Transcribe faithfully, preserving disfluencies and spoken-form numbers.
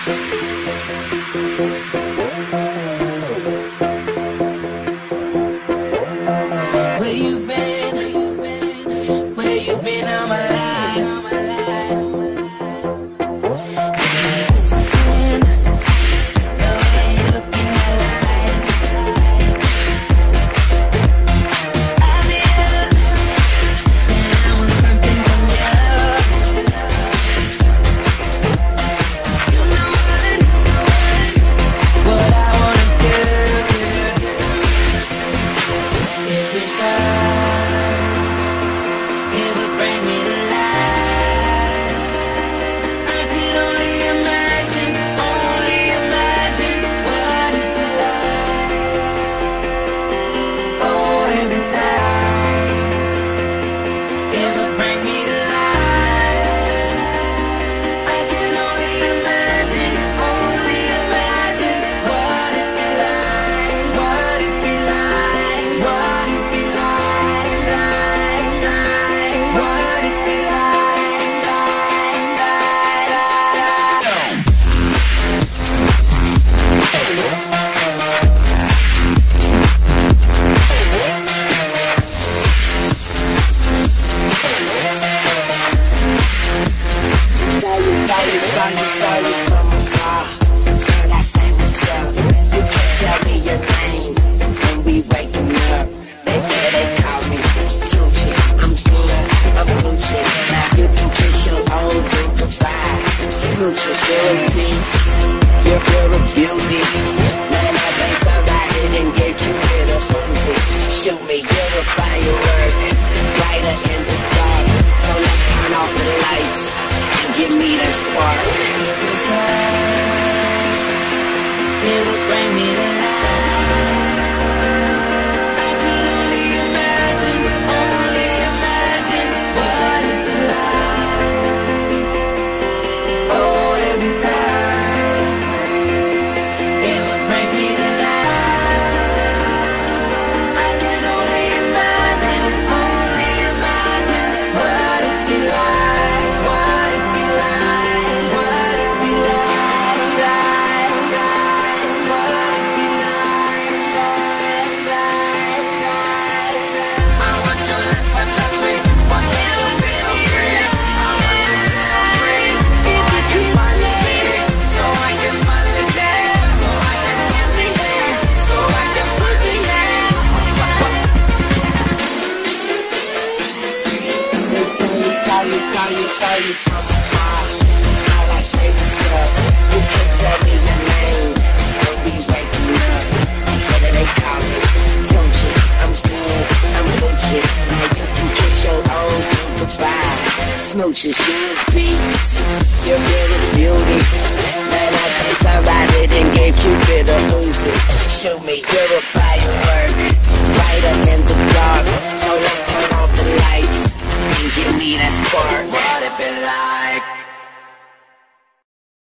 Where you been? Where you been all my life? Sin, the way you look in my life. I've been and I want something from you. You know what, what I wanna do. Every time it would bring me to life. I could only imagine, only imagine what it'd be like. Oh, every time it would bring me to life. I could only imagine, only imagine what it'd be like, what it'd be like, what it'd be like, like, like, what it'd be like, like, like, like. Saw you, saw you, saw you, saw you from afar. Girl, I say what's up. You can tell me your name when we waking up. They say they call me Tucci. I'm good, I'm Gucci. Now you can kiss your old drink goodbye. Smooches, you're a beast. You're, you're a beauty. Man, I think somebody didn't get you rid of Uzi. Shoot me, you're a firework. Brighter in the dark. So let's turn off the lights and give me that spark. Every time it would bring me to life. I could only imagine, only imagine what it'd be like. Oh, every time it would bring me to life. I could only imagine, only imagine what it'd be like, what it'd be like, what it'd be like, like, like, what it'd be like, like, like, like. I want your lips to touch me. Why can't you feel free? I want to feel free, so I can finally be, so I can finally dance, so I can finally sing, so I can finally sing. Call you, call you, saw you from afar. All I say what's up. You can tell me your name when we waking up. What do they call me? Tucci. I'm good, I'm Gucci. Now you can kiss your old dude goodbye. Smooches, you're a beast. You're really beauty. Man, I think somebody didn't get you rid of Uzi. Shoot me, you're a firework. Brighter in the